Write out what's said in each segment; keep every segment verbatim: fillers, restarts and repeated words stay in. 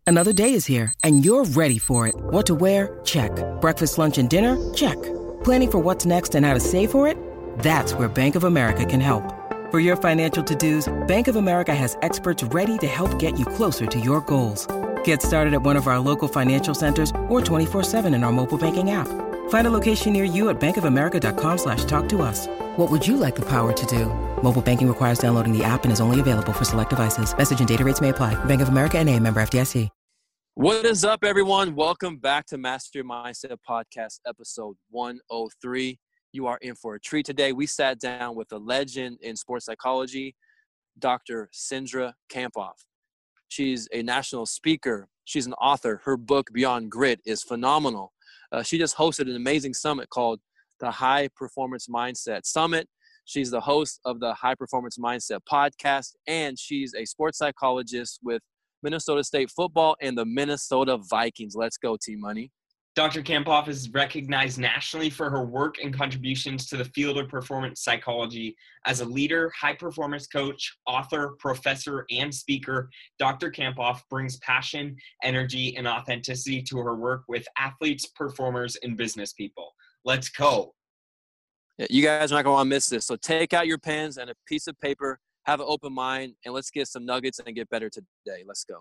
Another day is here, and you're ready for it. What to wear? Check. Breakfast, lunch, and dinner? Check. Planning for what's next and how to save for it? That's where Bank of America can help. For your financial to-dos, Bank of America has experts ready to help get you closer to your goals. Get started at one of our local financial centers or twenty-four seven in our mobile banking app. Find a location near you at bankofamerica.com slash talk to us. What would you like the power to do? Mobile banking requires downloading the app and is only available for select devices. Message and data rates may apply. Bank of America N A, member F D I C. What is up, everyone? Welcome back to Master Your Mindset Podcast, episode one oh three. You are in for a treat today. We sat down with a legend in sports psychology, Doctor Cindra Kamphoff. She's a national speaker. She's an author. Her book, Beyond Grit, is phenomenal. Uh, she just hosted an amazing summit called the High Performance Mindset Summit. She's the host of the High Performance Mindset podcast, and she's a sports psychologist with Minnesota State football and the Minnesota Vikings. Let's go, T-Money. Doctor Kamphoff is recognized nationally for her work and contributions to the field of performance psychology. As a leader, high-performance coach, author, professor, and speaker, Doctor Kamphoff brings passion, energy, and authenticity to her work with athletes, performers, and business people. Let's go. Yeah, you guys are not going to want to miss this. So take out your pens and a piece of paper, have an open mind, and let's get some nuggets and get better today. Let's go.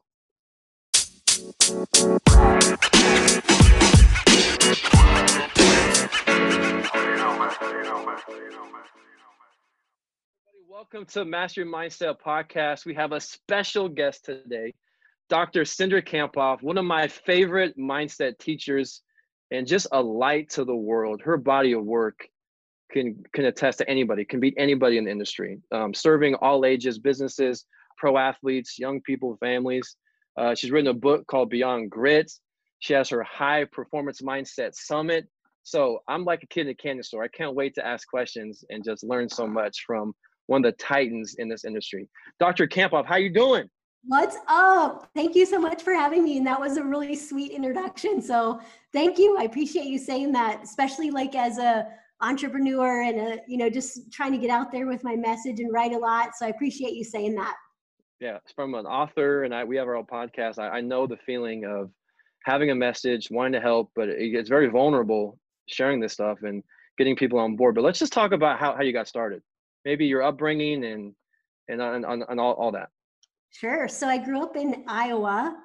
Welcome to Master Your Mindset Podcast. We have a special guest today, Doctor Cindra Kamphoff, one of my favorite mindset teachers and just a light to the world. Her body of work can can attest to anybody, can beat anybody in the industry, um, serving all ages, businesses, pro athletes, young people, families. Uh, she's written a book called Beyond Grit. She has her High Performance Mindset Summit. So I'm like a kid in a candy store. I can't wait to ask questions and just learn so much from one of the titans in this industry. Doctor Kamphoff, how you doing? What's up? Thank you so much for having me. And that was a really sweet introduction. So thank you. I appreciate you saying that, especially like as a entrepreneur and a, you know, just trying to get out there with my message and write a lot. So I appreciate you saying that. Yeah, from an author, and I, we have our own podcast. I, I know the feeling of having a message, wanting to help, but it, it's very vulnerable sharing this stuff and getting people on board. But let's just talk about how, how you got started. Maybe your upbringing and and and, and, and all, all that. Sure. So I grew up in Iowa,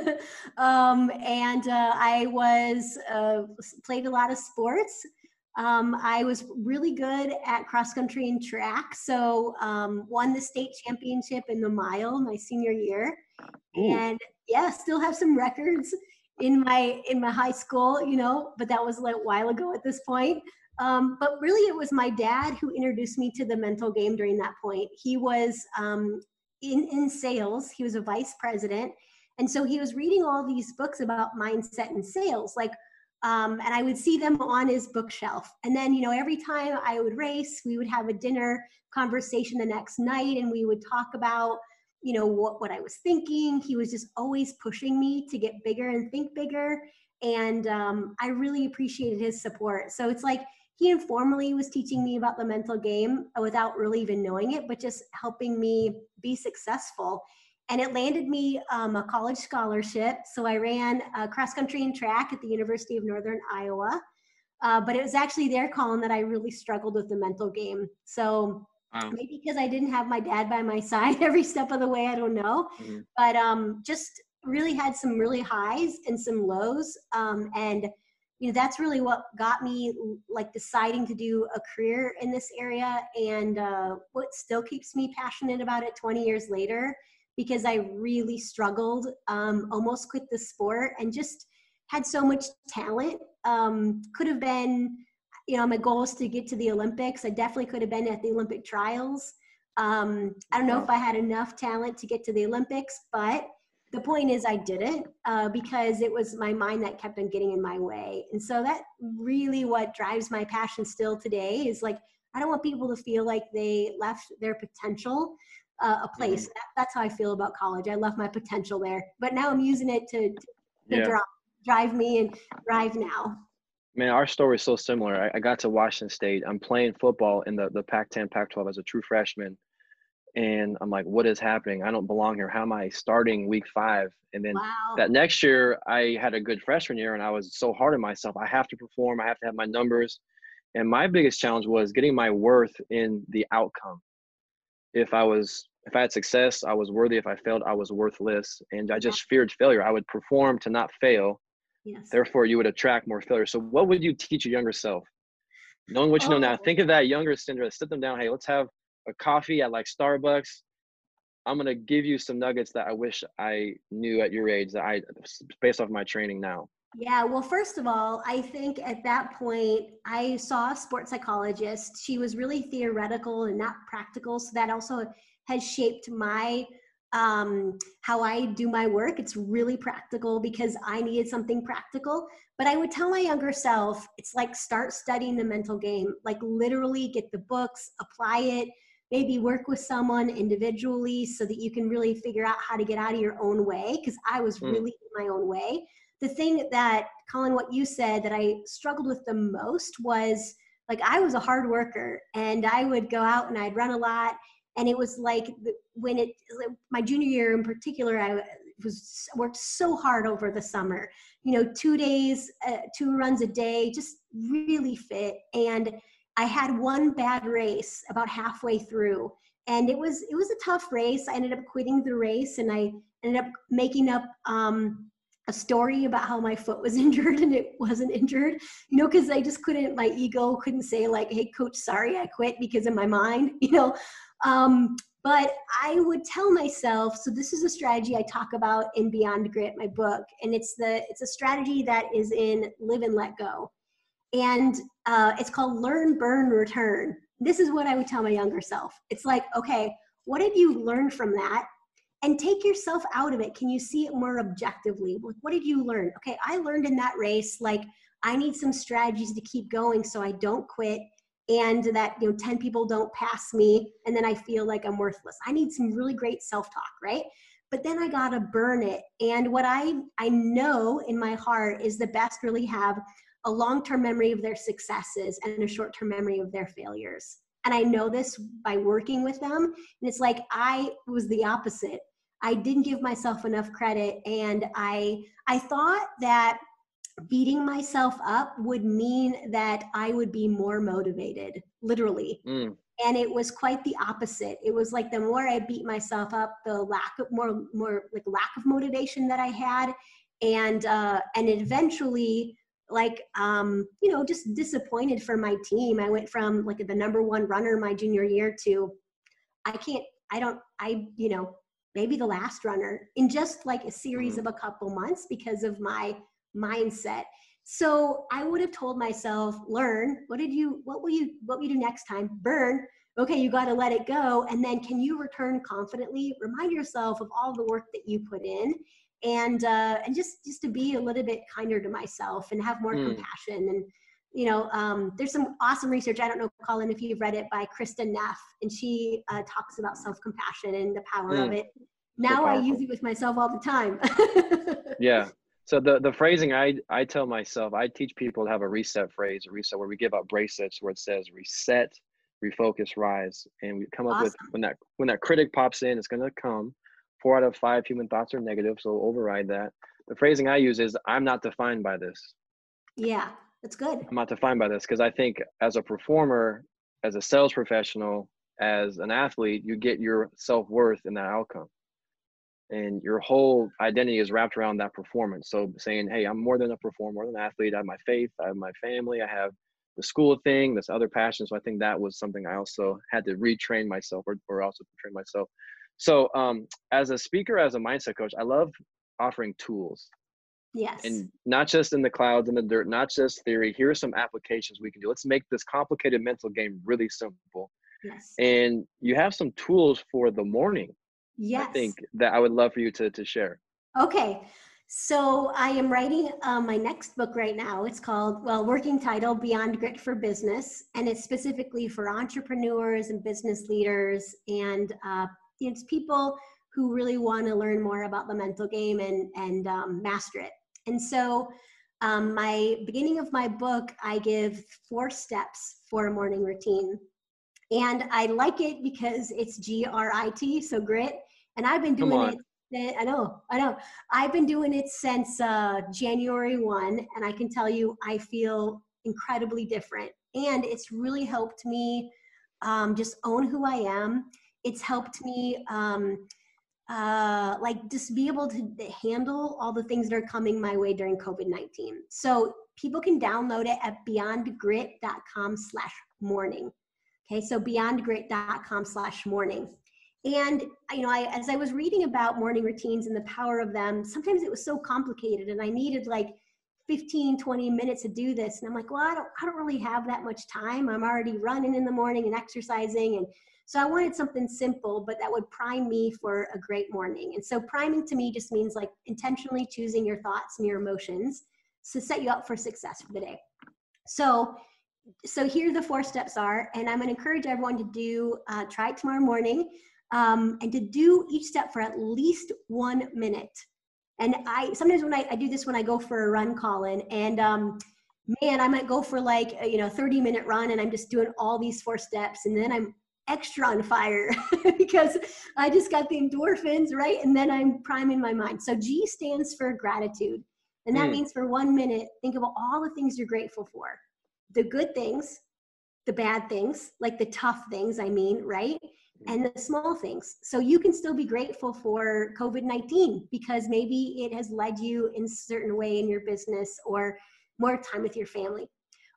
um, and uh, I was uh, played a lot of sports. Um, I was really good at cross country and track. So um, won the state championship in the mile my senior year. Ooh. And yeah, still have some records in my, in my high school, you know, but that was like a while ago at this point. Um, but really it was my dad who introduced me to the mental game during that point. He was um, in, in sales. He was a vice president. And so he was reading all these books about mindset and sales, like Um, and I would see them on his bookshelf. And then, you know, every time I would race, we would have a dinner conversation the next night and we would talk about, you know, what, what I was thinking. He was just always pushing me to get bigger and think bigger. And um, I really appreciated his support. So it's like he informally was teaching me about the mental game without really even knowing it, but just helping me be successful. And it landed me um, a college scholarship. So I ran uh, cross country and track at the University of Northern Iowa. Uh, but it was actually there, Colin, that I really struggled with the mental game. So wow. Maybe because I didn't have my dad by my side every step of the way, I don't know. Mm-hmm. But um, just really had some really highs and some lows. Um, and, you know, that's really what got me like deciding to do a career in this area. And uh, what still keeps me passionate about it twenty years later, because I really struggled, um, almost quit the sport and just had so much talent. Um, could have been, you know, my goal is to get to the Olympics. I definitely could have been at the Olympic trials. Um, I don't know if I had enough talent to get to the Olympics, but the point is I didn't uh, because it was my mind that kept on getting in my way. And so that really what drives my passion still today is like, I don't want people to feel like they left their potential Uh, a place. Mm-hmm. That, that's how I feel about college. I left my potential there, but now I'm using it to, to, to yeah. drive, drive me and drive now. Man, our story is so similar. I, I got to Washington State. I'm playing football in the, the Pac ten, Pac twelve as a true freshman. And I'm like, what is happening? I don't belong here. How am I starting week five? And then Wow. that next year, I had a good freshman year, and I was so hard on myself. I have to perform. I have to have my numbers. And my biggest challenge was getting my worth in the outcome. If I was, if I had success, I was worthy. If I failed, I was worthless. And I just feared failure. I would perform to not fail. Yes. Therefore, you would attract more failure. So what would you teach your younger self? Knowing what you know now, Oh. think of that younger Cindra, sit them down. Hey, let's have a coffee at like Starbucks. I'm going to give you some nuggets that I wish I knew at your age, that I, based off my training now. Yeah, well, first of all, I think at that point, I saw a sports psychologist. She was really theoretical and not practical. So that also has shaped my, um, how I do my work. It's really practical because I needed something practical. But I would tell my younger self, it's like, start studying the mental game, like literally get the books, apply it, maybe work with someone individually so that you can really figure out how to get out of your own way. Because I was Mm. really in my own way. The thing that, Colin, what you said that I struggled with the most was, like, I was a hard worker and I would go out and I'd run a lot. And it was like when it, my junior year in particular, I was worked so hard over the summer, you know, two days, uh, two runs a day, just really fit. And I had one bad race about halfway through, and it was, it was a tough race. I ended up quitting the race, and I ended up making up, um, a story about how my foot was injured and it wasn't injured, you know, because I just couldn't, my ego couldn't say like, hey, coach, sorry, I quit, because in my mind, you know. Um, but I would tell myself, so this is a strategy I talk about in Beyond Grit, my book, and it's the, it's a strategy that is in Live and Let Go. And uh, it's called Learn, Burn, Return. This is what I would tell my younger self. It's like, okay, what did you learn from that? And take yourself out of it. Can you see it more objectively? What did you learn? Okay, I learned in that race, like, I need some strategies to keep going so I don't quit, and that, you know, ten people don't pass me and then I feel like I'm worthless. I need some really great self-talk, right? But then I gotta burn it. And what I, I know in my heart is the best really have a long-term memory of their successes and a short-term memory of their failures. And I know this by working with them. And it's like, I was the opposite. I didn't give myself enough credit. And I, I thought that beating myself up would mean that I would be more motivated, literally. Mm. And it was quite the opposite. It was like, the more I beat myself up, the lack of more, more like lack of motivation that I had. And, uh, and eventually, like, um, you know, just disappointed for my team. I went from like the number one runner my junior year to, I can't, I don't, I, you know, maybe the last runner in just like a series Mm. of a couple months because of my mindset. So I would have told myself, learn, what did you, what will you, what will you do next time? Burn. Okay, you got to let it go. And then can you return confidently? Remind yourself of all the work that you put in. And uh, and just, just to be a little bit kinder to myself and have more Mm. compassion. And, you know, um, there's some awesome research. I don't know, Colin, if you've read it, by Krista Neff, and she uh, talks about self-compassion and the power Mm. of it. So Now I powerful. use it with myself all the time. Yeah. So the, the phrasing I, I tell myself, I teach people to have a reset phrase, a reset where we give out bracelets where it says reset, refocus, rise. And we come up with, Awesome. when that, when that critic pops in, it's going to come. Four out of five human thoughts are negative, so override that. The phrasing I use is, I'm not defined by this. Yeah, that's good. I'm not defined by this, because I think as a performer, as a sales professional, as an athlete, you get your self-worth in that outcome. And your whole identity is wrapped around that performance. So saying, hey, I'm more than a performer, more than an athlete. I have my faith, I have my family, I have the school thing, this other passion. So I think that was something I also had to retrain myself, or, or also train myself. So um, as a speaker, as a mindset coach, I love offering tools. Yes. And not just in the clouds and the dirt, not just theory. Here are some applications we can do. Let's make this complicated mental game really simple. Yes. And you have some tools for the morning. Yes. I think that I would love for you to, to share. Okay. So I am writing uh, my next book right now. It's called, well, working title, Beyond Grit for Business. And it's specifically for entrepreneurs and business leaders, and uh, it's people who really want to learn more about the mental game and, and um, master it. And so um, my beginning of my book, I give four steps for a morning routine. And I like it because it's G R I T, so grit. And I've been doing it, I know, I know. I've been doing it since uh, January first, and I can tell you I feel incredibly different. And it's really helped me um, just own who I am. It's helped me um, uh, like just be able to handle all the things that are coming my way during COVID nineteen. So people can download it at beyondgrit.com slash morning. Okay, so beyondgrit.com slash morning. And, you know, I, as I was reading about morning routines and the power of them, sometimes it was so complicated and I needed like fifteen, twenty minutes to do this. And I'm like, well, I don't, I don't really have that much time. I'm already running in the morning and exercising. And so I wanted something simple, but that would prime me for a great morning. And so priming to me just means like intentionally choosing your thoughts and your emotions to set you up for success for the day. So So here the four steps are, and I'm going to encourage everyone to do, uh, try it tomorrow morning, um, and to do each step for at least one minute. And I, sometimes when I, I do this when I go for a run, Colin, and um, man, I might go for like, a, you know, thirty minute run and I'm just doing all these four steps and then I'm extra on fire because I just got the endorphins, right? And then I'm priming my mind. So G stands for gratitude. And that mm. means for one minute, think about all the things you're grateful for. The good things, the bad things, like the tough things, I mean, right? And the small things. So you can still be grateful for COVID nineteen because maybe it has led you in a certain way in your business or more time with your family.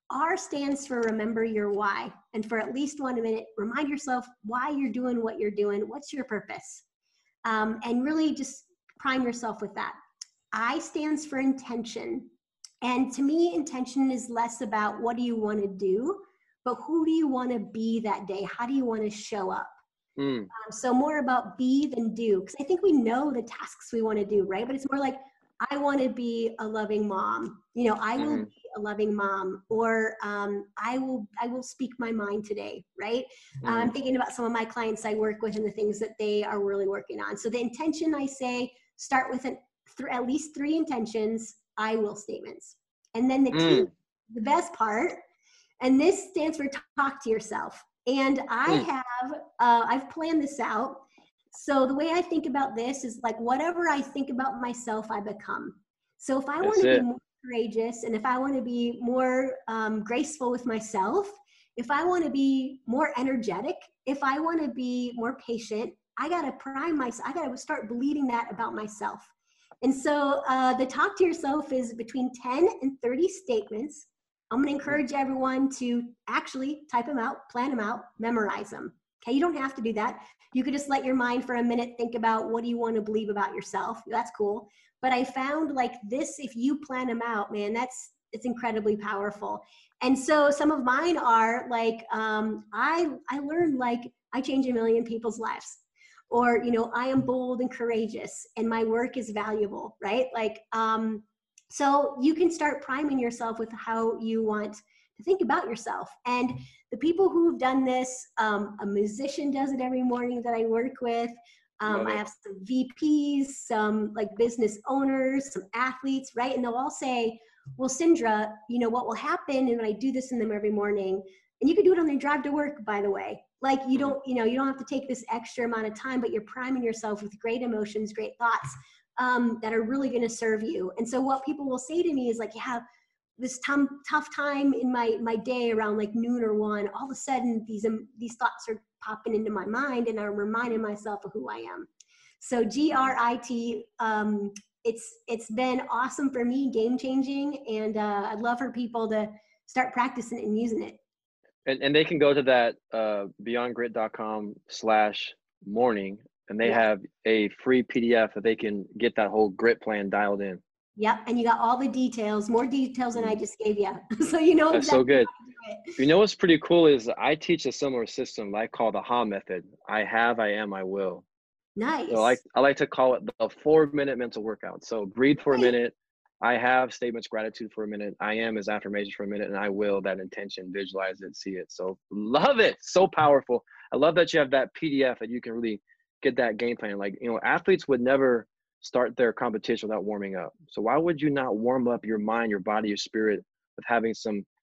R stands for remember your why. And for at least one minute, remind yourself why you're doing what you're doing. What's your purpose? Um, and really just prime yourself with that. I stands for intention. And to me, intention is less about what do you want to do, but who do you want to be that day? How do you want to show up? Mm. Um, so more about be than do, because I think we know the tasks we want to do, right? But it's more like, I want to be a loving mom. You know, I will mm-hmm. be a loving mom, or um, I will I will speak my mind today, right? Mm-hmm. uh, I'm thinking about some of my clients I work with and the things that they are really working on. So the intention, I say, start with an, th- at least three intentions, I will statements. And then the mm. T, the best part, and this stands for talk to yourself. And I mm. have, uh, I've planned this out. So the way I think about this is like whatever I think about myself, I become. So if I want to be more courageous and if I want to be more um, graceful with myself, if I want to be more energetic, if I want to be more patient, I got to prime myself. I got to start believing that about myself. And so uh, the talk to yourself is between ten and thirty statements. I'm going to encourage everyone to actually type them out, plan them out, memorize them. Okay, you don't have to do that. You could just let your mind for a minute think about what do you want to believe about yourself. That's cool. But I found like this, if you plan them out, man, that's it's incredibly powerful. And so some of mine are like, um, I I learned like I change a million people's lives. Or, you know, I am bold and courageous and my work is valuable, right? Like, um, so you can start priming yourself with how you want to think about yourself. And the people who've done this, um, a musician does it every morning that I work with. Um, I have some V Ps, some like business owners, some athletes, right? And they'll all say, well, Cindra, you know, what will happen when I do this in them every morning, and you can do it on their drive to work, by the way. Like you don't, you know, you don't have to take this extra amount of time, but you're priming yourself with great emotions, great thoughts um, that are really going to serve you. And so what people will say to me is like, yeah, this t- tough time in my, my day around like noon or one, all of a sudden these, um, these thoughts are popping into my mind and I'm reminding myself of who I am. So G R I T, um, it's, it's been awesome for me, game changing. And uh, I'd love for people to start practicing it and using it. And and they can go to that uh, beyondgrit.com slash morning, and they yeah. have a free P D F that they can get that whole grit plan dialed in. Yep, and you got all the details, more details than I just gave you. So you know That's exactly so good. how to do it. You know what's pretty cool is I teach a similar system I call the H A method. I have, I am, I will. Nice. So I like, I like to call it the four-minute mental workout. So breathe for a minute. I have statements, gratitude for a minute. I am is affirmation for a minute, and I will that intention, visualize it, see it. So love it. So powerful. I love that you have that P D F that you can really get that game plan. Like, you know, athletes would never start their competition without warming up. So why would you not warm up your mind, your body, your spirit with having some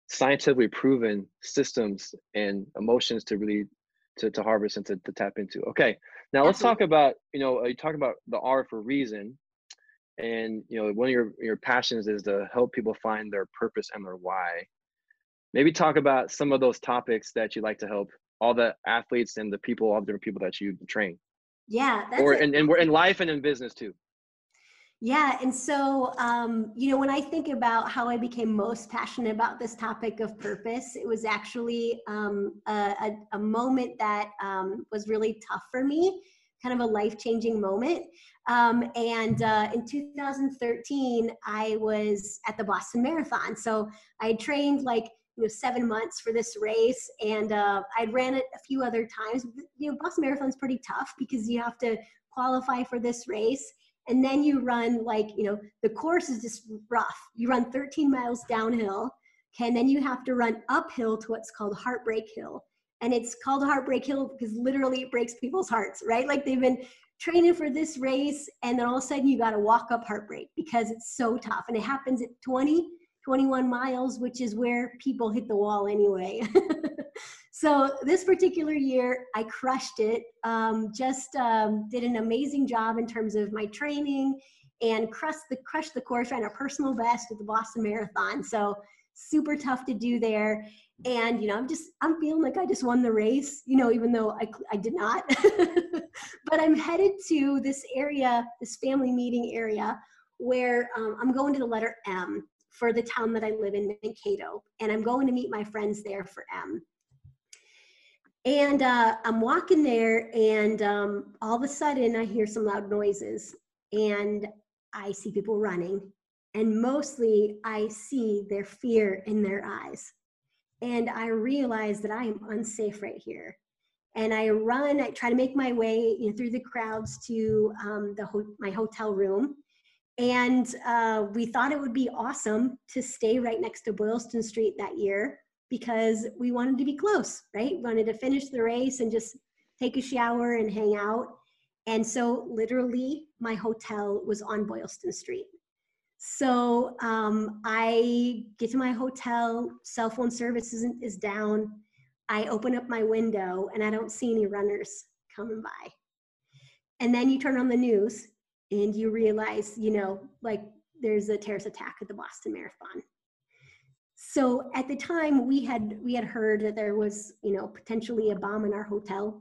scientifically proven systems and emotions to really to, to harvest and to, to tap into. Okay, now let's talk about, you know, you talk about the R for reason, and you know, one of your your passions is to help people find their purpose and their why. Maybe talk about some of those topics that you like to help all the athletes and the people, all the different people that you train. Yeah, that's or it. in, in, in life and in business too. Yeah. And so, um, you know, when I think about how I became most passionate about this topic of purpose, it was actually um, a, a, a moment that um, was really tough for me, kind of a life-changing moment. Um, and uh, in two thousand thirteen, I was at the Boston Marathon. So I had trained like, you know, seven months for this race, and uh, I'd ran it a few other times. You know, Boston Marathon's pretty tough because you have to qualify for this race. And then you run like, you know, the course is just rough. You run thirteen miles downhill, okay, and then you have to run uphill to what's called Heartbreak Hill. And it's called Heartbreak Hill because literally it breaks people's hearts, right? Like they've been training for this race, and then all of a sudden you got to walk up Heartbreak because it's so tough. And it happens at twenty, twenty-one miles, which is where people hit the wall anyway. So this particular year, I crushed it, um, just um, did an amazing job in terms of my training, and crushed the, crushed the course, ran a personal best at the Boston Marathon. So super tough to do there. And, you know, I'm just, I'm feeling like I just won the race, you know, even though I, I did not. But I'm headed to this area, this family meeting area, where um, I'm going to the letter M for the town that I live in, Mankato. And I'm going to meet my friends there for M. And uh, I'm walking there, and um, all of a sudden I hear some loud noises, and I see people running, and mostly I see their fear in their eyes. And I realize that I am unsafe right here. And I run, I try to make my way, you know, through the crowds to um, the ho- my hotel room. And uh, we thought it would be awesome to stay right next to Boylston Street that year, because we wanted to be close, right? We wanted to finish the race and just take a shower and hang out. And so literally my hotel was on Boylston Street. So um, I get to my hotel, cell phone service isn't, is down. I open up my window and I don't see any runners coming by. And then you turn on the news and you realize, you know, like there's a terrorist attack at the Boston Marathon. So at the time we had we had heard that there was, you know, potentially a bomb in our hotel,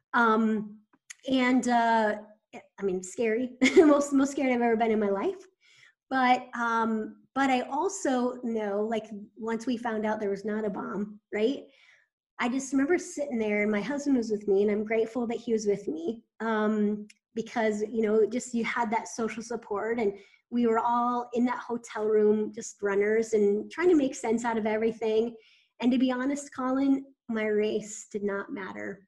um, and uh, I mean, scary, most most scared I've ever been in my life. But um, but I also know, like, once we found out there was not a bomb, right? I just remember sitting there, and my husband was with me, and I'm grateful that he was with me, um, because, you know, just you had that social support, and we were all in that hotel room, just runners and trying to make sense out of everything. And to be honest, Colin, my race did not matter.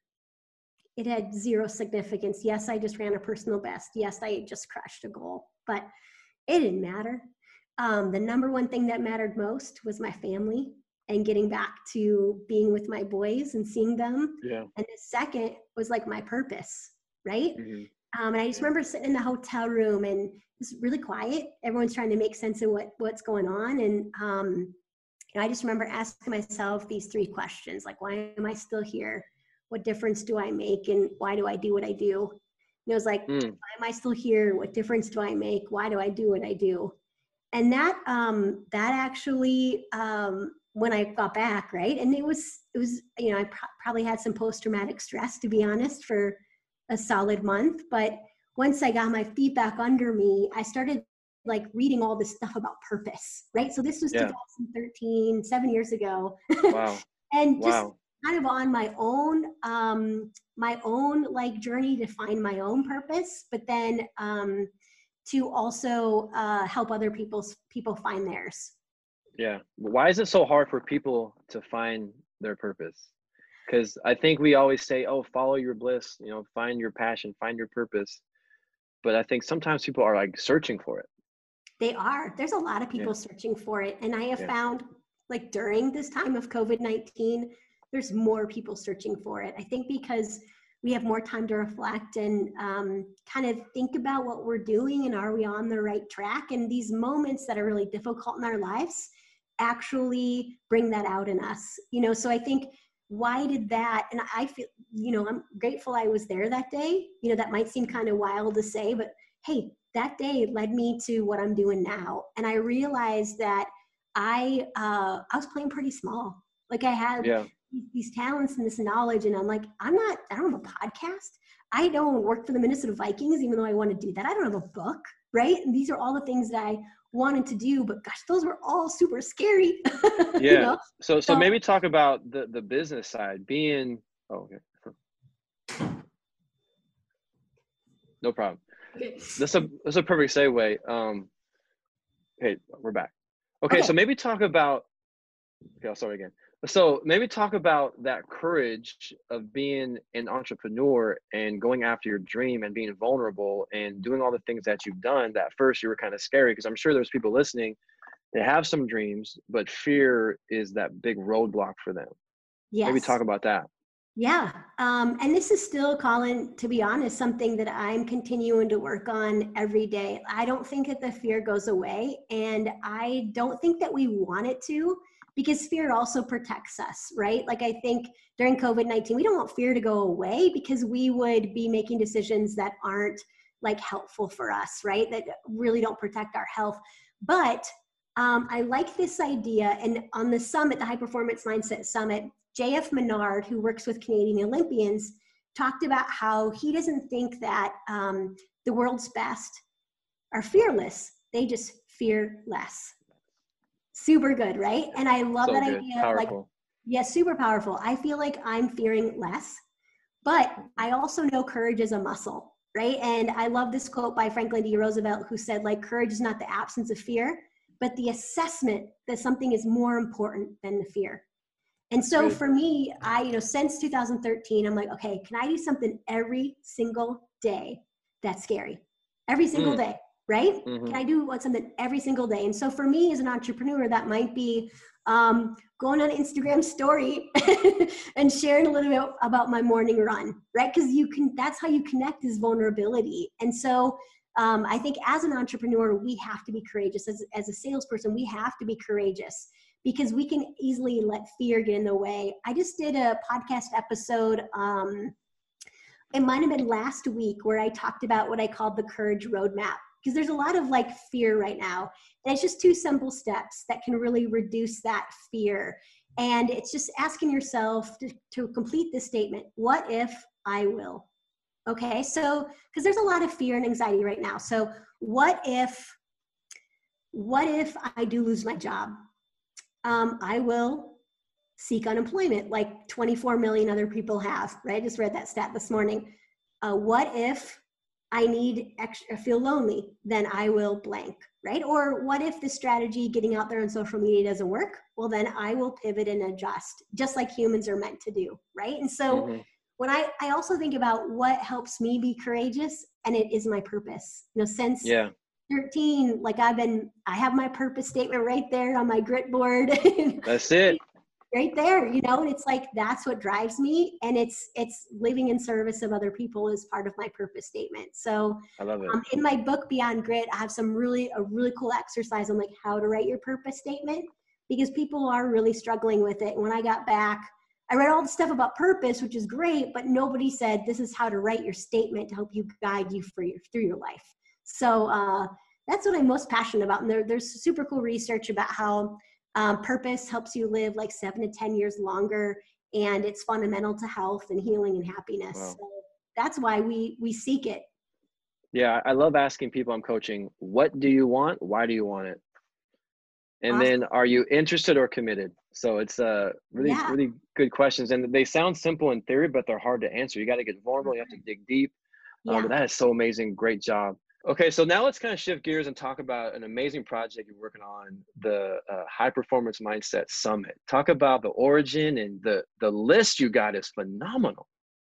It had zero significance. Yes, I just ran a personal best. Yes, I just crushed a goal, but it didn't matter. Um, the number one thing that mattered most was my family and getting back to being with my boys and seeing them. Yeah. And the second was like my purpose, right? Mm-hmm. Um, and I just remember sitting in the hotel room, and it's really quiet. Everyone's trying to make sense of what, what's going on. And um, you know, I just remember asking myself these three questions, like, why am I still here? What difference do I make? And why do I do what I do? And it was like, Mm. why am I still here? What difference do I make? Why do I do what I do? And that, um, that actually, um, when I got back, right. And it was, it was, you know, I pro- probably had some post-traumatic stress, to be honest, for a solid month. But once I got my feet back under me, I started like reading all this stuff about purpose, right? So this was Yeah. two thousand thirteen, seven years ago. Wow. And just Wow. kind of on my own, um, my own like journey to find my own purpose, but then um, to also uh, help other people's people find theirs. Yeah. Why is it so hard for people to find their purpose? Because I think we always say, oh, follow your bliss, you know, find your passion, find your purpose. But I think sometimes people are like searching for it. They are. There's a lot of people Yeah. searching for it. And I have Yeah. found, like, during this time of COVID nineteen, there's more people searching for it. I think because we have more time to reflect and um, kind of think about what we're doing and are we on the right track? And these moments that are really difficult in our lives actually bring that out in us, you know? So I think, why did that, and I feel, you know, I'm grateful I was there that day. You know, that might seem kind of wild to say, but hey, that day led me to what I'm doing now. And I realized that I, uh, I was playing pretty small. Like I had Yeah. these talents and this knowledge, and I'm like, I'm not, I don't have a podcast. I don't work for the Minnesota Vikings, even though I want to do that. I don't have a book, right? And these are all the things that I wanted to do, but gosh, those were all super scary. Yeah. You know? So, so So- maybe talk about the, the business side being, oh, okay. No problem. That's a, that's a perfect segue. Um, hey, we're back. Okay, Okay. so maybe talk about, okay, I'll start again. So maybe talk about that courage of being an entrepreneur and going after your dream and being vulnerable and doing all the things that you've done. That first you were kind of scary, because I'm sure there's people listening that have some dreams, but fear is that big roadblock for them. Yes. Maybe talk about that. Yeah. Um, and this is still, Colin, to be honest, something that I'm continuing to work on every day. I don't think that the fear goes away, and I don't think that we want it to, because fear also protects us, right? Like I think during COVID nineteen, we don't want fear to go away, because we would be making decisions that aren't like helpful for us, right? That really don't protect our health. But um, I like this idea. And on the summit, the High Performance Mindset Summit, J F Menard, who works with Canadian Olympians, talked about how he doesn't think that um, the world's best are fearless. They just fear less. Super good, right? And I love So that good. idea. Powerful. Like, yeah, super powerful. I feel like I'm fearing less, but I also know courage is a muscle, right? And I love this quote by Franklin D. Roosevelt, who said, like, courage is not the absence of fear, but the assessment that something is more important than the fear. And so Good. for me, I, you know, since two thousand thirteen, I'm like, okay, can I do something every single day that's scary? Every single Mm. day, right? Mhm. Can I do something every single day? And so for me as an entrepreneur, that might be um, going on Instagram story and sharing a little bit about my morning run, right? Because you can, that's how you connect, is vulnerability. And so um, I think as an entrepreneur, we have to be courageous. As, as a salesperson, we have to be courageous, because we can easily let fear get in the way. I just did a podcast episode, um, it might have been last week, where I talked about what I called the courage roadmap, because there's a lot of like fear right now. And it's just two simple steps that can really reduce that fear. And it's just asking yourself to, to complete this statement: what if I will? Okay, so, because there's a lot of fear and anxiety right now. So what if, what if I do lose my job? Um, I will seek unemployment like twenty-four million other people have, right? I just read that stat this morning. Uh, what if I need extra, feel lonely? Then I will blank, right? Or what if the strategy getting out there on social media doesn't work? Well, then I will pivot and adjust, just like humans are meant to do, right? And so Mhm. when I, I also think about what helps me be courageous, and it is my purpose. You know, since Yeah. thirteen, like I've been, I have my purpose statement right there on my grit board. That's it. Right there, you know, and it's like, that's what drives me. And it's, it's living in service of other people is part of my purpose statement. So I love it. um, in my book, Beyond Grit, I have some really, a really cool exercise on like how to write your purpose statement, because people are really struggling with it. And when I got back, I read all the stuff about purpose, which is great, but nobody said, this is how to write your statement to help you guide you for your, through your life. So uh, that's what I'm most passionate about. And there, there's super cool research about how um, purpose helps you live like seven to ten years longer, and it's fundamental to health and healing and happiness. Wow. So that's why we we seek it. Yeah, I love asking people I'm coaching, what do you want? Why do you want it? And Awesome. then, are you interested or committed? So it's uh, really, Yeah. really good questions. And they sound simple in theory, but they're hard to answer. You got to get vulnerable. You have to dig deep. Yeah. Um, but that is so amazing. Great job. Okay, so now let's kind of shift gears and talk about an amazing project you're working on, the uh, High Performance Mindset Summit. Talk about the origin, and the, the list you got is phenomenal.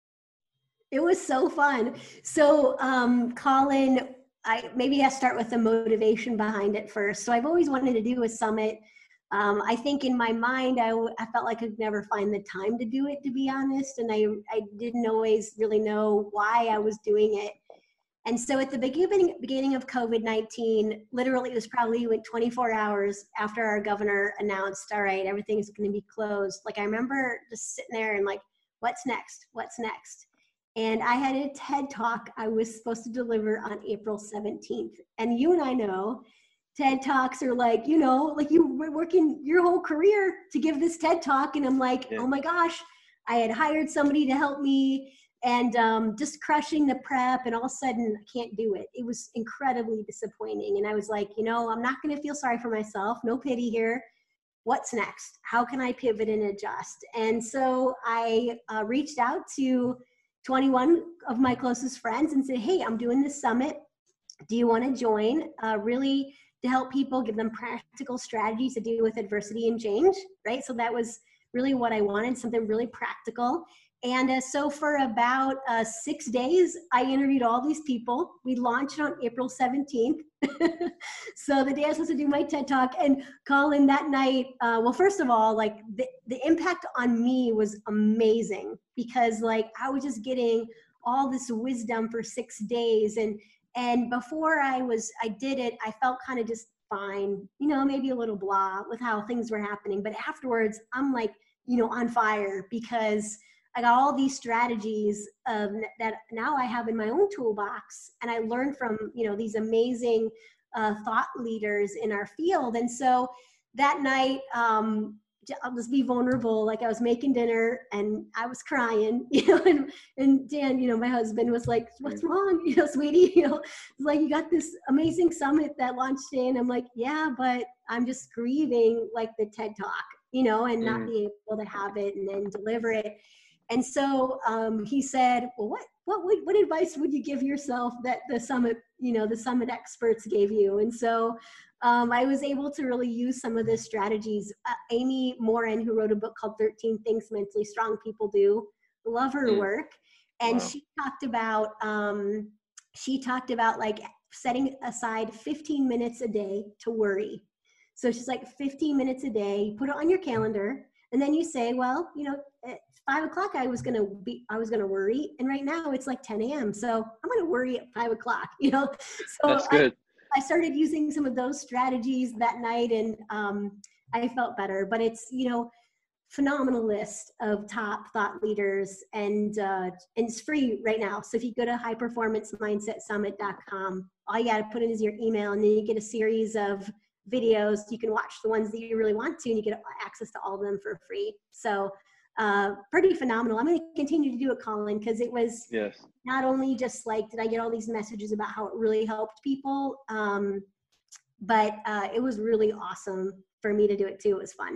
It was so fun. So, um, Colin, I maybe I start with the motivation behind it first. So I've always wanted to do a summit. Um, I think in my mind, I, w- I felt like I could never find the time to do it, to be honest. And I, I didn't always really know why I was doing it. And so at the beginning, beginning of COVID nineteen, literally it was probably like twenty-four hours after our governor announced, all right, everything's going to be closed. Like I remember just sitting there and like, what's next? What's next? And I had a TED Talk I was supposed to deliver on April seventeenth. And you and I know TED Talks are like, you know, like you were working your whole career to give this TED Talk. And I'm like, yeah. Oh my gosh, I had hired somebody to help me and um, just crushing the prep. And all of a sudden I can't do it. It was incredibly disappointing. And I was like, you know, I'm not going to feel sorry for myself. No pity here. What's next? How can I pivot and adjust? And so I uh, reached out to twenty-one of my closest friends and said, hey, I'm doing this summit. Do you want to join? Uh, really to help people, give them practical strategies to deal with adversity and change, right? So that was really what I wanted, something really practical. And uh, so for about uh, six days, I interviewed all these people. We launched on April seventeenth. So the day I was supposed to do my TED Talk, and Colin that night, uh, well, first of all, like the, the impact on me was amazing because like I was just getting all this wisdom for six days. And, and before I was, I did it, I felt kind of just fine, you know, maybe a little blah with how things were happening. But afterwards, I'm like, you know, on fire because I got all these strategies um, that now I have in my own toolbox, and I learned from, you know, these amazing uh, thought leaders in our field. And so that night, um, I'll just be vulnerable. Like I was making dinner and I was crying, you know, and, and Dan, you know, my husband was like, what's wrong? You know, sweetie, you know, it's like, you got this amazing summit that launched today. And I'm like, yeah, but I'm just grieving like the TED Talk, you know, and not mm. being able to have it and then deliver it. And so um, he said, well, what, what, would, what advice would you give yourself that the summit, you know, the summit experts gave you? And so um, I was able to really use some of the strategies. Uh, Amy Morin, who wrote a book called thirteen Things Mentally Strong People Do, love her mm. work. And wow. she talked about, um, she talked about like setting aside fifteen minutes a day to worry. So she's like fifteen minutes a day, put it on your calendar. And then you say, well, you know, at five o'clock, I was going to be, I was going to worry. And right now it's like ten a.m. So I'm going to worry at five o'clock, you know? So that's good. I, I started using some of those strategies that night and um, I felt better, but it's, you know, phenomenal list of top thought leaders and, uh, and it's free right now. So if you go to high performance mindset summit dot com, all you got to put in is your email and then you get a series of videos. You can watch the ones that you really want to, and you get access to all of them for free. So uh, pretty phenomenal. I'm going to continue to do it, Colin, because it was yes. not only just like, did I get all these messages about how it really helped people, um, but uh, it was really awesome for me to do it too. It was fun.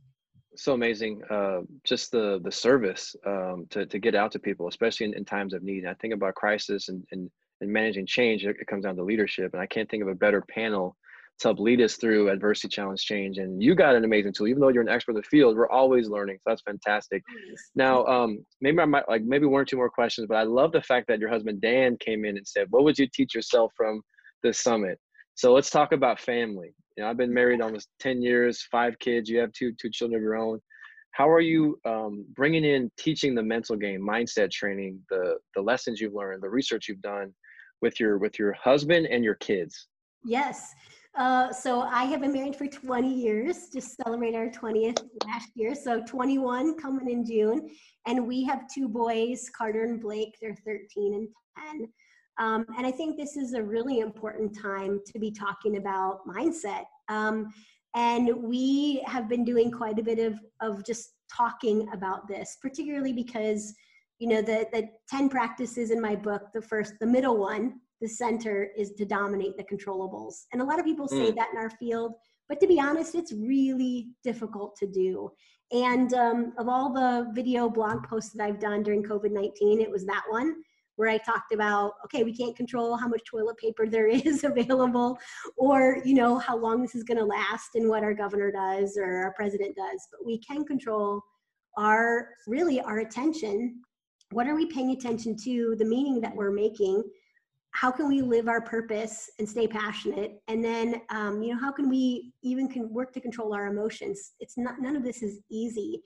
So amazing. Uh, just the, the service um, to, to get out to people, especially in, in times of need. And I think about crisis and, and, and managing change, it, it comes down to leadership. And I can't think of a better panel to help lead us through adversity, challenge, change. And you got an amazing tool. Even though you're an expert in the field, we're always learning. So that's fantastic. Now, um, maybe I might like maybe one or two more questions, but I love the fact that your husband, Dan, came in and said, what would you teach yourself from this summit? So let's talk about family. You know, I've been married almost ten years, five kids. You have two, two children of your own. How are you um, bringing in teaching the mental game, mindset training, the, the lessons you've learned, the research you've done with your, with your husband and your kids? Yes. Uh, so I have been married for twenty years, just celebrated our twentieth last year. So twenty-one coming in June. And we have two boys, Carter and Blake, they're thirteen and ten. Um, and I think this is a really important time to be talking about mindset. Um, and we have been doing quite a bit of, of just talking about this, particularly because, you know, the, the ten practices in my book, the first, the middle one, the center is to dominate the controllables. And a lot of people say mm. that in our field, but to be honest, it's really difficult to do. And um, of all the video blog posts that I've done during COVID nineteen, it was that one where I talked about, okay, we can't control how much toilet paper there is available or, you know, how long this is going to last and what our governor does or our president does, but we can control our, really our attention. What are we paying attention to, the meaning that we're making? How can we live our purpose and stay passionate? And then, um, you know, how can we even can work to control our emotions? It's not, none of this is easy.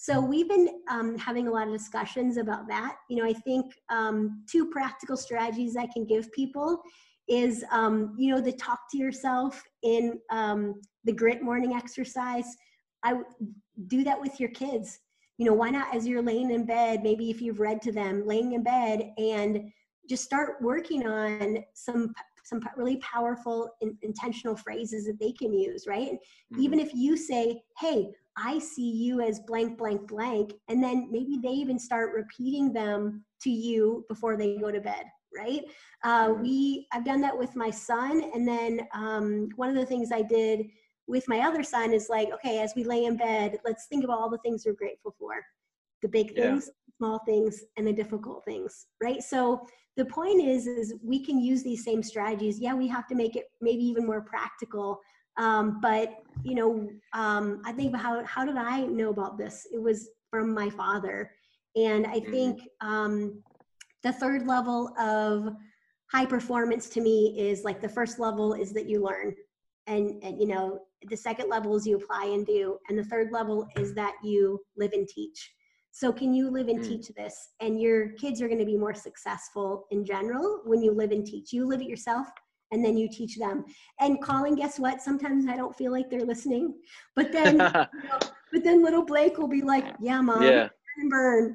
So we've been um, having a lot of discussions about that. You know, I think um, two practical strategies I can give people is, um, you know, the talk to yourself in um, the grit morning exercise. I would do that with your kids. You know, why not, as you're laying in bed, maybe if you've read to them, laying in bed, and just start working on some some really powerful in, intentional phrases that they can use, right? Mm-hmm. Even if you say, hey, I see you as blank, blank, blank, and then maybe they even start repeating them to you before they go to bed, right? Uh, we, I've done that with my son, and then um, one of the things I did with my other son is like, okay, as we lay in bed, let's think about all the things we're grateful for. The big things, yeah. small things, and the difficult things, right? So the point is, is we can use these same strategies. Yeah, we have to make it maybe even more practical. Um, but, you know, um, I think about how, how did I know about this? It was from my father. And I think um, the third level of high performance to me is like the first level is that you learn. And, and, you know, the second level is you apply and do. And the third level is that you live and teach. So can you live and mm. teach this? And your kids are going to be more successful in general when you live and teach. You live it yourself, and then you teach them. And Colin, guess what? Sometimes I don't feel like they're listening. But then, you know, but then little Blake will be like, yeah, Mom, yeah. burn.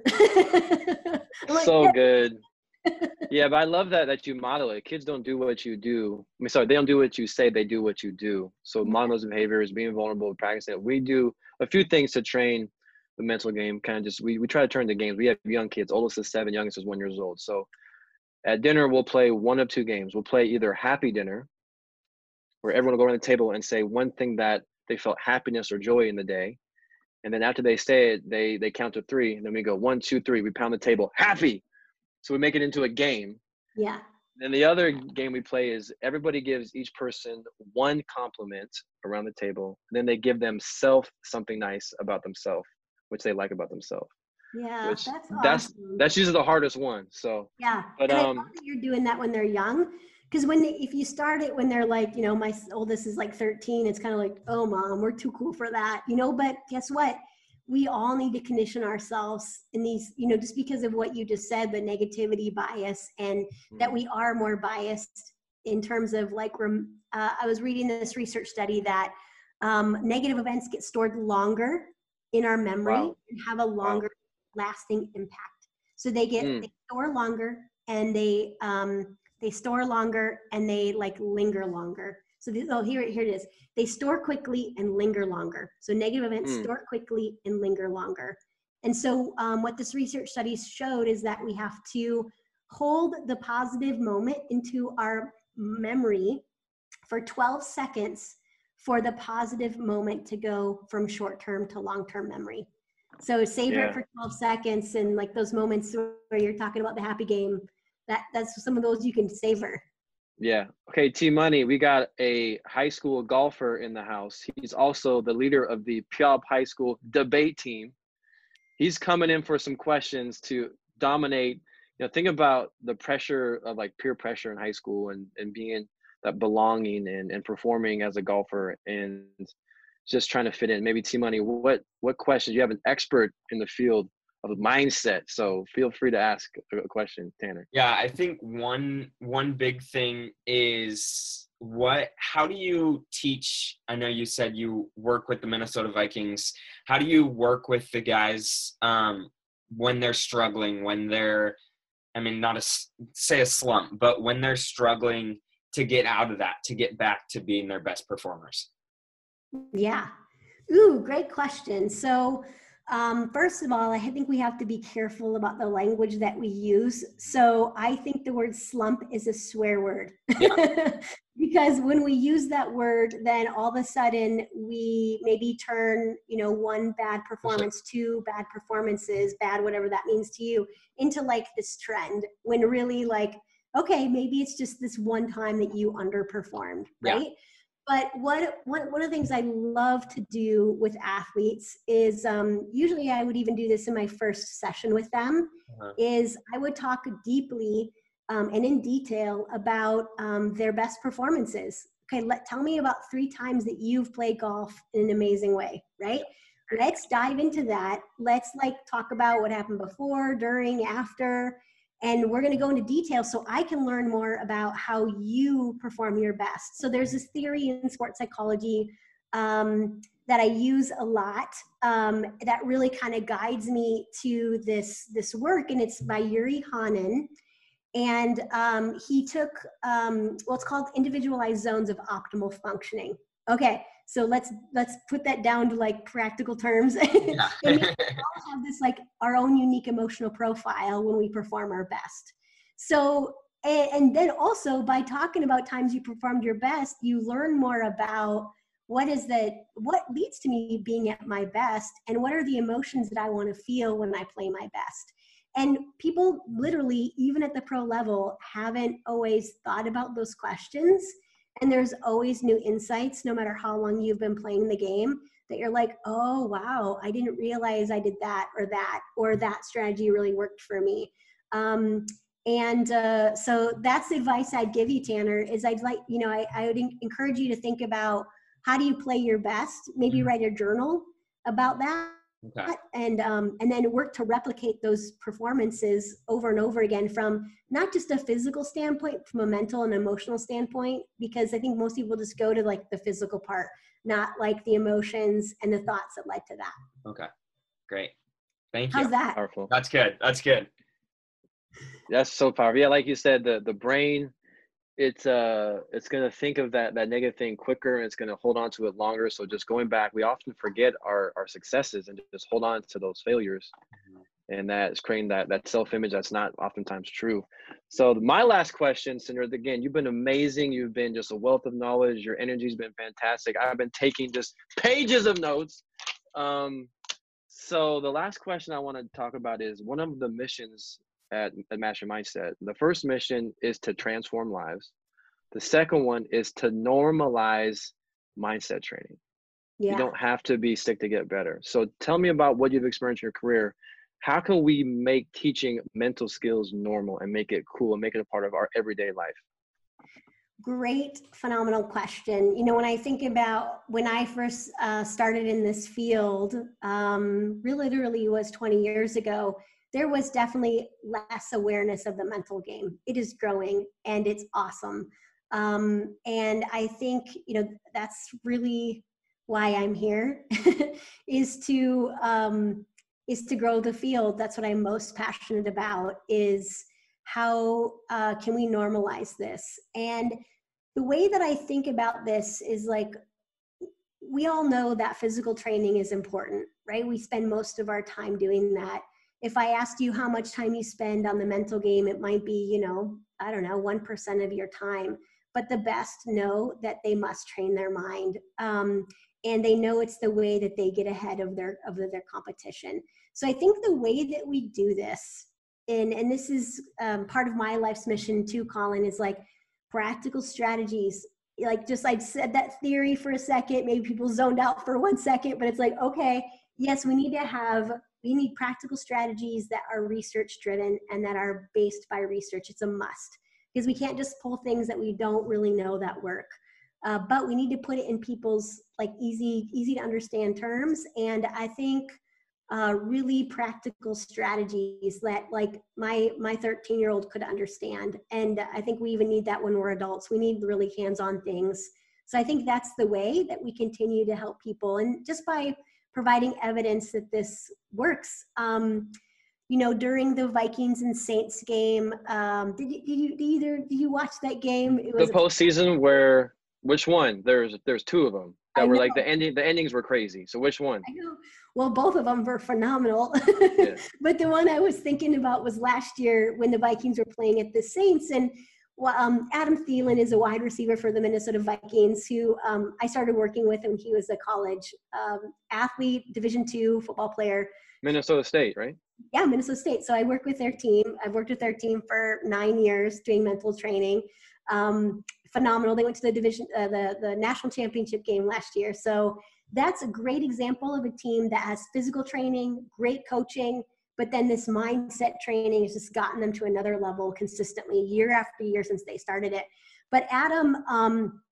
Like, so yeah. good. Yeah, but I love that that you model it. Kids don't do what you do. I mean, sorry, they don't do what you say, they do what you do. So modeling those behaviors, being vulnerable, practicing it. We do a few things to train the mental game. Kind of just, we, we try to turn the games. We have young kids, oldest is seven, youngest is one years old. So at dinner, we'll play one of two games. We'll play either happy dinner, where everyone will go around the table and say one thing that they felt happiness or joy in the day. And then after they say it, they, they count to three. And then we go one, two, three. We pound the table, happy. So we make it into a game. Yeah. Then the other game we play is everybody gives each person one compliment around the table. And then they give themselves something nice about themselves, which they like about themselves. Yeah, which that's awesome. That's, that's usually the hardest one. So yeah, but and um, I love that you're doing that when they're young, because when they, if you start it when they're like, you know, my oldest is like thirteen, it's kind of like, oh, Mom, we're too cool for that, you know. But guess what? We all need to condition ourselves in these, you know, just because of what you just said, the negativity bias, and mm-hmm. that we are more biased in terms of like, rem, uh, I was reading this research study that um, negative events get stored longer in our memory wow. and have a longer wow. lasting impact. So they get, mm. they store longer and they, um, they store longer and they like linger longer. So this, oh, here, here it is. They store quickly and linger longer. So negative events mm. store quickly and linger longer. And so um, what this research study showed is that we have to hold the positive moment into our memory for twelve seconds for the positive moment to go from short-term to long-term memory. So savor yeah. it for twelve seconds, and like those moments where you're talking about the happy game, that that's some of those you can savor. Yeah. Okay, T Money, we got a high school golfer in the house. He's also the leader of the Puyallup High School debate team. He's coming in for some questions to dominate. You know, think about the pressure of like peer pressure in high school and, and being that belonging and, and performing as a golfer and just trying to fit in. Maybe T Money, what, what questions? You have an expert in the field of mindset, so feel free to ask a question, Tanner. Yeah, I think one one big thing is what how do you teach? I know you said you work with the Minnesota Vikings. How do you work with the guys um when they're struggling, when they're I mean not a say a slump, but when they're struggling to get out of that, to get back to being their best performers? Yeah. Ooh, great question. So Um, first of all, I think we have to be careful about the language that we use. So I think the word slump is a swear word. Yeah. Because when we use that word, then all of a sudden we maybe turn, you know, one bad performance, two bad performances, bad, whatever that means to you, into like this trend, when really like, okay, maybe it's just this one time that you underperformed, right? Yeah. But what, what one of the things I love to do with athletes is um, usually I would even do this in my first session with them, uh-huh. is I would talk deeply um, and in detail about um, their best performances. Okay, let tell me about three times that you've played golf in an amazing way, right? let's dive into that. Let's like talk about what happened before, during, after, and we're going to go into detail so I can learn more about how you perform your best. So there's this theory in sports psychology um, that I use a lot um, that really kind of guides me to this, this work, and it's by Yuri Hanen. And um, he took um, what's called individualized zones of optimal functioning. Okay, so let's let's put that down to like practical terms. Yeah. And we all have this like our own unique emotional profile when we perform our best. So and, and then also by talking about times you performed your best, you learn more about what is that what leads to me being at my best, and what are the emotions that I want to feel when I play my best. And people literally, even at the pro level, haven't always thought about those questions. And there's always new insights, no matter how long you've been playing the game, that you're like, oh, wow, I didn't realize I did that or that, or that strategy really worked for me. Um, and uh, so that's the advice I'd give you, Tanner, is I'd like, you know, I, I would encourage you to think about how do you play your best? Maybe write a journal about that. Okay. And um, and then work to replicate those performances over and over again from not just a physical standpoint, from a mental and emotional standpoint, because I think most people just go to like the physical part, not like the emotions and the thoughts that led to that. Okay, great. Thank you. How's that? Powerful. That's good. That's good. That's so powerful. Yeah, like you said, the the brain, it's uh it's gonna think of that that negative thing quicker, and it's gonna hold on to it longer. So just going back, we often forget our our successes and just hold on to those failures, mm-hmm. and that's creating that that self-image that's not oftentimes true. So my last question, Sindra, again, you've been amazing. You've been just a wealth of knowledge. Your energy's been fantastic. I've been taking just pages of notes. Um, so the last question I want to talk about is one of the missions at, at Master Mindset. The first mission is to transform lives. The second one is to normalize mindset training. Yeah. You don't have to be sick to get better. So tell me about what you've experienced in your career. How can we make teaching mental skills normal and make it cool and make it a part of our everyday life? Great, phenomenal question. You know, when I think about when I first uh, started in this field, um, really literally was twenty years ago, there was definitely less awareness of the mental game. It is growing and it's awesome. Um, and I think, you know, that's really why I'm here is to, um, is to grow the field. That's what I'm most passionate about, is how uh, can we normalize this? And the way that I think about this is like, we all know that physical training is important, right? We spend most of our time doing that. If I asked you how much time you spend on the mental game, it might be, you know, I don't know, one percent of your time. But the best know that they must train their mind. Um, and they know it's the way that they get ahead of their, of their competition. So I think the way that we do this, and, and this is um, part of my life's mission too, Colin, is like practical strategies. Like just I said that theory for a second, maybe people zoned out for one second, but it's like, okay, yes, we need to have We need practical strategies that are research driven and that are based by research. It's a must, because we can't just pull things that we don't really know that work. Uh, but we need to put it in people's like easy, easy to understand terms. And I think uh, really practical strategies that like my, my thirteen year old could understand. And I think we even need that when we're adults. We need really hands-on things. So I think that's the way that we continue to help people. And just by providing evidence that this works. Um, you know, during the Vikings and Saints game, um, did you, did you did either did you watch that game? It was the postseason where which one? There's there's two of them that I were know. like the ending. The endings were crazy. So which one? I know. Well, both of them were phenomenal. Yeah. But the one I was thinking about was last year when the Vikings were playing at the Saints, and well, um, Adam Thielen is a wide receiver for the Minnesota Vikings, who um, I started working with when he was a college um, athlete, Division two football player. Minnesota State, right? Yeah, Minnesota State. So I work with their team. I've worked with their team for nine years doing mental training. Um, phenomenal. They went to the division, uh, the the national championship game last year. So that's a great example of a team that has physical training, great coaching, but then this mindset training has just gotten them to another level consistently year after year since they started it. But Adam, um,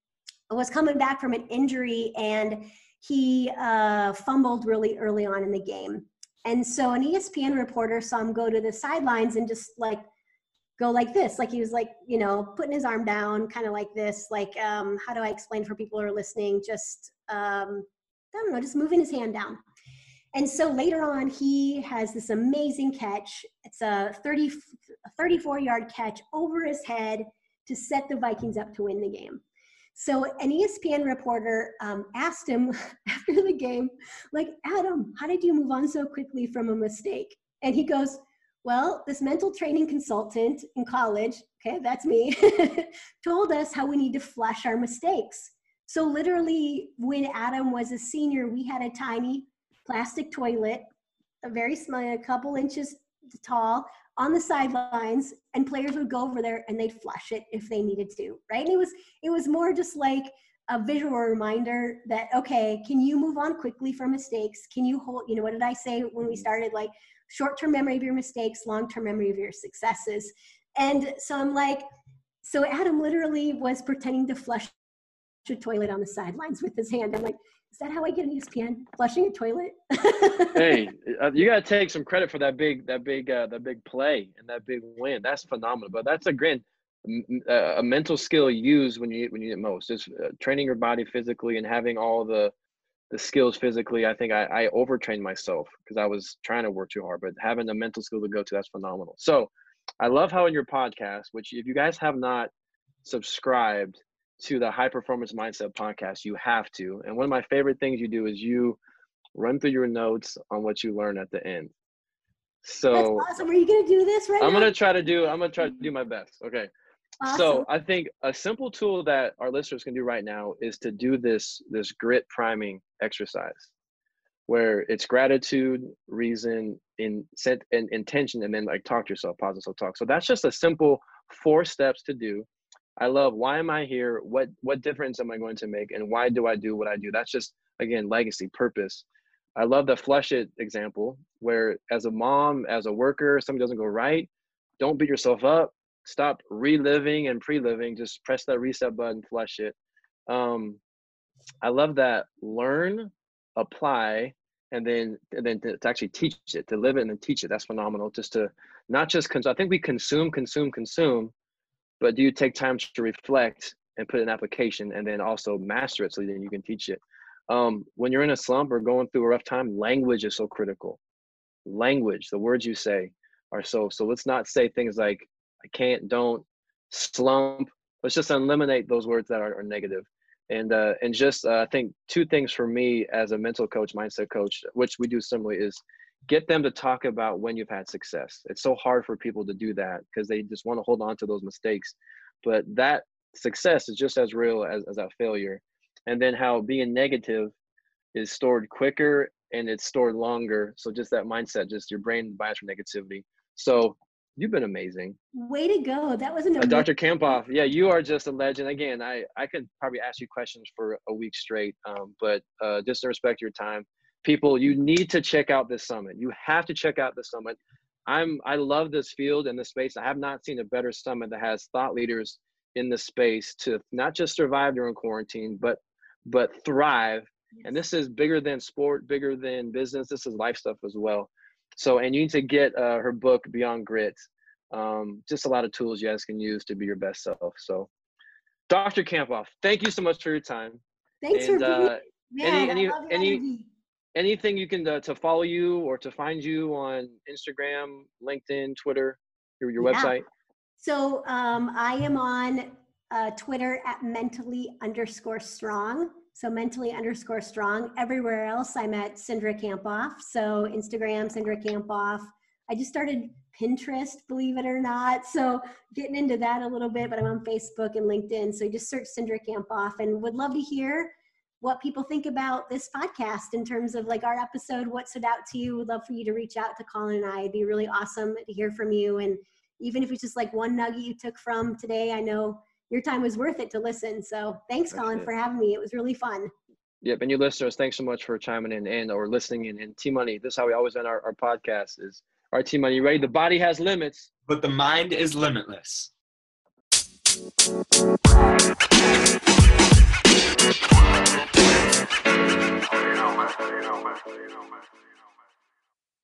was coming back from an injury, and he uh, fumbled really early on in the game. And so an E S P N reporter saw him go to the sidelines and just like go like this, like he was like, you know, putting his arm down, kind of like this, like, um, how do I explain for people who are listening? Just, um, I don't know, just moving his hand down. And so later on, he has this amazing catch. It's a thirty, thirty-four yard catch over his head to set the Vikings up to win the game. So an E S P N reporter um, asked him after the game, like, Adam, how did you move on so quickly from a mistake? And he goes, well, this mental training consultant in college, okay, that's me, told us how we need to flush our mistakes. So literally when Adam was a senior, we had a tiny plastic toilet, a very small, a couple inches tall, on the sidelines, and players would go over there and they'd flush it if they needed to, right? And it was it was more just like a visual reminder that, okay, can you move on quickly from mistakes? Can you hold, you know, what did I say when we started? Like, short-term memory of your mistakes, long-term memory of your successes. And so I'm like, so Adam literally was pretending to flush a toilet on the sidelines with his hand. I'm like, is that how I get an E S P N? Flushing a toilet? Hey, uh, you got to take some credit for that big, that big, uh, that big play and that big win. That's phenomenal. But that's a great, uh, a mental skill used when you when you need it most. Just uh, training your body physically and having all the the skills physically. I think I, I overtrained myself because I was trying to work too hard. But having a mental skill to go to, that's phenomenal. So I love how in your podcast, which if you guys have not subscribed to the High Performance Mindset podcast, you have to. And one of my favorite things you do is you run through your notes on what you learn at the end. So that's awesome. Are you going to do this right I'm now? going to try to do, I'm going to try to do my best. Okay. Awesome. So I think a simple tool that our listeners can do right now is to do this, this grit priming exercise where it's gratitude, reason, in set and intention, and then like talk to yourself, positive self-talk. So that's just a simple four steps to do. I love, why am I here? What what difference am I going to make? And why do I do what I do? That's just, again, legacy, purpose. I love the flush it example where as a mom, as a worker, something doesn't go right, don't beat yourself up. Stop reliving and pre-living. Just press that reset button, flush it. Um, I love that learn, apply, and then and then to, to actually teach it, to live it and then teach it. That's phenomenal. Just to not just, cons- I think we consume, consume, consume, but do you take time to reflect and put an application and then also master it so then you can teach it? Um, when you're in a slump or going through a rough time, language is so critical. Language, the words you say are so, so let's not say things like, I can't, don't, slump. Let's just eliminate those words that are, are negative. And, uh, and just, uh, I think two things for me as a mental coach, mindset coach, which we do similarly, is get them to talk about when you've had success. It's so hard for people to do that because they just want to hold on to those mistakes. But that success is just as real as, as that failure. And then how being negative is stored quicker and it's stored longer. So just that mindset, just your brain bias for negativity. So you've been amazing. Way to go. That was an amazing. Uh, Doctor Kamphoff, yeah, you are just a legend. Again, I, I could probably ask you questions for a week straight, um, but uh, just to respect your time. People, you need to check out this summit. You have to check out the summit. I'm, I love this field and this space. I have not seen a better summit that has thought leaders in the space to not just survive during quarantine, but, but thrive. And this is bigger than sport, bigger than business. This is life stuff as well. So, and you need to get uh, her book, Beyond Grit. Um, just a lot of tools you guys can use to be your best self. So, Doctor Kamphoff, thank you so much for your time. Thanks and, for being uh, Man, any, I love your any, energy. Anything you can uh, to follow you or to find you on Instagram, LinkedIn, Twitter, your, your Yeah. website? So um, I am on uh, Twitter at mentally underscore strong. So mentally underscore strong. Everywhere else, I'm at Cindra Kamphoff. So Instagram, Cindra Kamphoff. I just started Pinterest, believe it or not. So getting into that a little bit, but I'm on Facebook and LinkedIn. So you just search Cindra Kamphoff, and would love to hear what people think about this podcast in terms of like our episode, what stood out to you. Would love for you to reach out to Colin and I. It'd be really awesome to hear from you. And even if it's just like one nugget you took from today, I know your time was worth it to listen. So thanks, That's Colin, it. for having me. It was really fun. Yep. And you listeners, thanks so much for chiming in and or listening in. And T Money, this is how we always end our, our podcast is, all right, T Money, you ready? The body has limits, but the mind is limitless.